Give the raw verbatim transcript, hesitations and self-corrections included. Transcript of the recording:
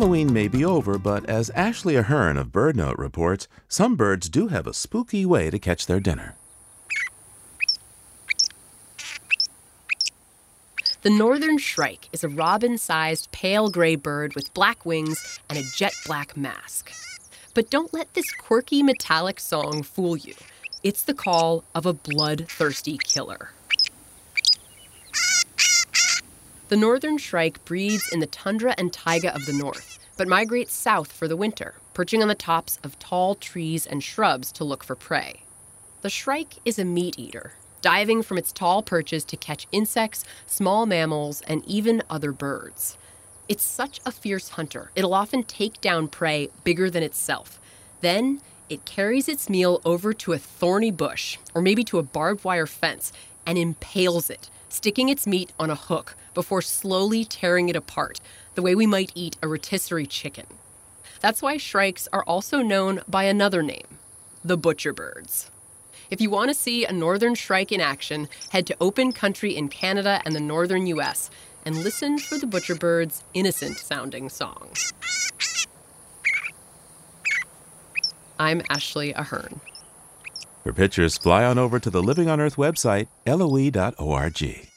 Halloween may be over, but as Ashley Ahern of BirdNote reports, some birds do have a spooky way to catch their dinner. The northern shrike is a robin-sized pale gray bird with black wings and a jet black mask. But don't let this quirky metallic song fool you. It's the call of a bloodthirsty killer. The northern shrike breeds in the tundra and taiga of the north, but migrates south for the winter, perching on the tops of tall trees and shrubs to look for prey. The shrike is a meat eater, diving from its tall perches to catch insects, small mammals, and even other birds. It's such a fierce hunter, it'll often take down prey bigger than itself. Then, it carries its meal over to a thorny bush, or maybe to a barbed wire fence, and impales it, sticking its meat on a hook before slowly tearing it apart, the way we might eat a rotisserie chicken. That's why shrikes are also known by another name, the butcherbirds. If you want to see a northern shrike in action, head to open country in Canada and the northern U S and listen for the butcherbird's innocent-sounding song. I'm Ashley Ahern. For pictures, fly on over to the Living on Earth website, L O E dot org.